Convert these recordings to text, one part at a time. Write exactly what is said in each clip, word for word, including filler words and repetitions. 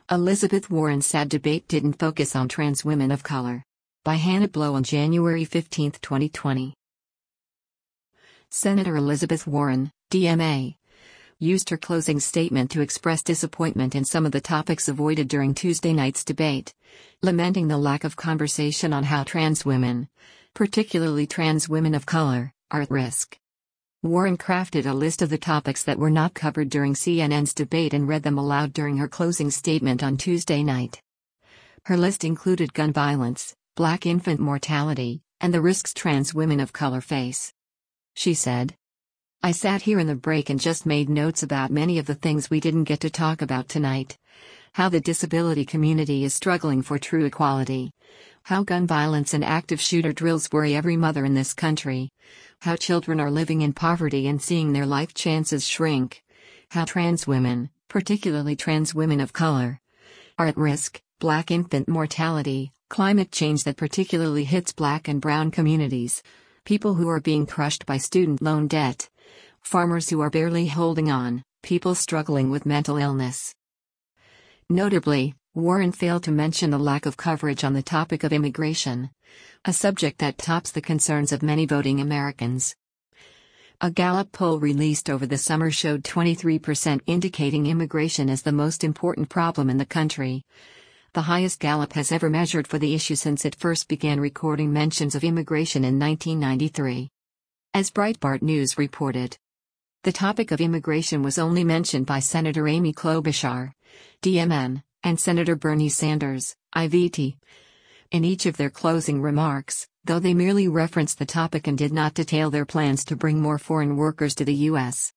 Elizabeth Warren said debate didn't focus on trans women of color. By Hannah Blow on January fifteenth, twenty twenty. Senator Elizabeth Warren, D M A, used her closing statement to express disappointment in some of the topics avoided during Tuesday night's debate, lamenting the lack of conversation on how trans women, particularly trans women of color, are at risk. Warren crafted a list of the topics that were not covered during C N N's debate and read them aloud during her closing statement on Tuesday night. Her list included gun violence, Black infant mortality, and the risks trans women of color face. She said, "I sat here in the break and just made notes about many of the things we didn't get to talk about tonight. How the disability community is struggling for true equality. How gun violence and active shooter drills worry every mother in this country. How children are living in poverty and seeing their life chances shrink. How trans women, particularly trans women of color, are at risk, Black infant mortality, climate change that particularly hits Black and brown communities, people who are being crushed by student loan debt, farmers who are barely holding on, people struggling with mental illness." Notably, Warren failed to mention the lack of coverage on the topic of immigration, a subject that tops the concerns of many voting Americans. A Gallup poll released over the summer showed twenty-three percent indicating immigration as the most important problem in the country, the highest Gallup has ever measured for the issue since it first began recording mentions of immigration in nineteen ninety-three. As Breitbart News reported, the topic of immigration was only mentioned by Senator Amy Klobuchar, D M N, and Senator Bernie Sanders, I V T. In each of their closing remarks, though they merely referenced the topic and did not detail their plans to bring more foreign workers to the U S.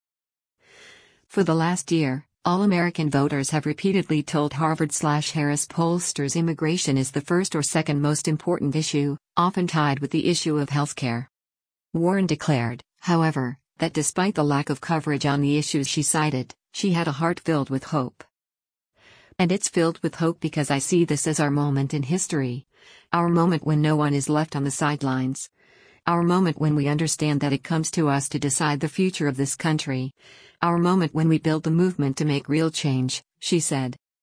For the last year, all American voters have repeatedly told Harvard-slash-Harris pollsters immigration is the first or second most important issue, often tied with the issue of healthcare. Warren declared, however, that despite the lack of coverage on the issues she cited, she had a heart filled with hope. "And it's filled with hope because I see this as our moment in history. Our moment when no one is left on the sidelines. Our moment when we understand that it comes to us to decide the future of this country. Our moment when we build the movement to make real change," she said.